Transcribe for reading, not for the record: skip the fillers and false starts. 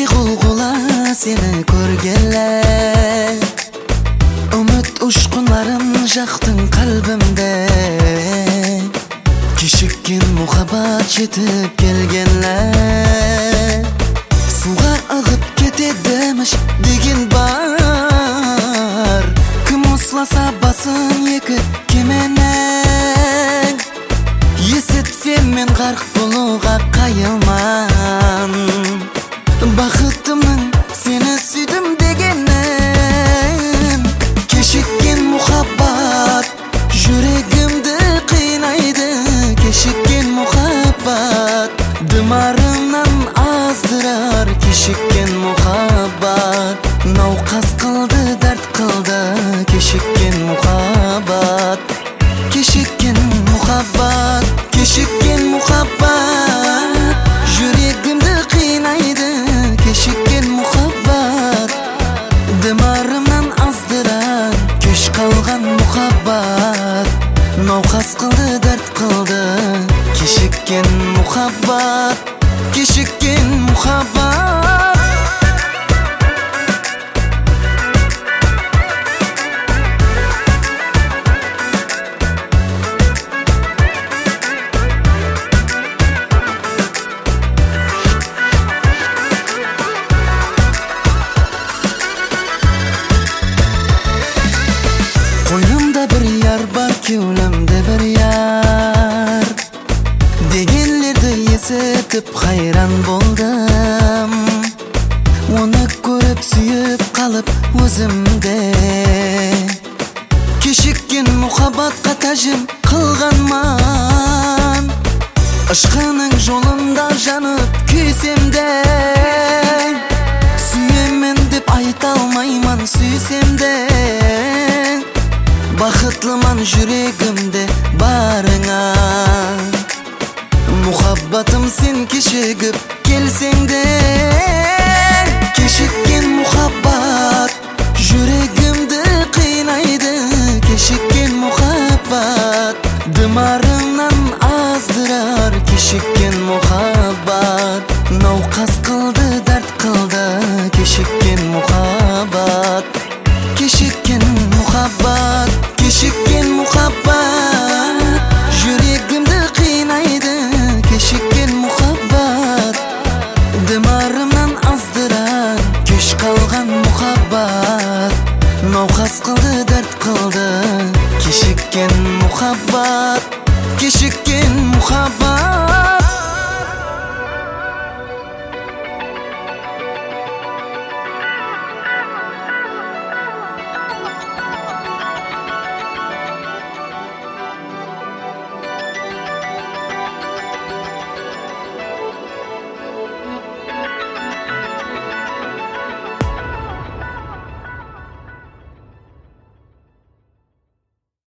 Кечки кулгула сени көргеле, үмүт ушкунларын жактың калбимде. Кичиккен мухаббат жетип келгенле, суга агып кетедимиш деген бар. Ким усласа басын эки кеменен, эсетсем мен гарк болууга кайылман. Бакытымның сени сүйдүм дегенем, кечиккен мухаббат жүрегимди кыйнайды. Кечиккен мухаббат дымарымнан аздырар. Кечиккен мухаббат наукас кылды, дарт кылды. Кечиккен мухаббат, кечиккен мухаббат, кечиккен мухаббат жүрегимди кыйнайды. Кечиккен мухаббат дымарымнан аздырар. Кеч калган мухаббат наукас кылды, дарт кылды. Кечиккен мухаббат, кечиккен мухаббат. Koynumda bir yar var, kevlemde bir yar degenlerdi esetip hayran boldum. Onu görüp suyup kalıp özümde. Kechikken muhabbatga tajim kılganman. Aşkının jolunda janıp küysemde, süyemen dep ayta almayman süysemde. Бақытлыман жүрегімде барыңа, мухаббатым сен кешігіп келсеңде. Кешіккен мухаббат жүрегімді қинайды. Кешіккен мухаббат дымарымнан аздырар. Кешіккен мухаббат наукас қылды, дарт қылды. Кешіккен мухаббат, кешіккен мухаббат, кешіккен мухаббат.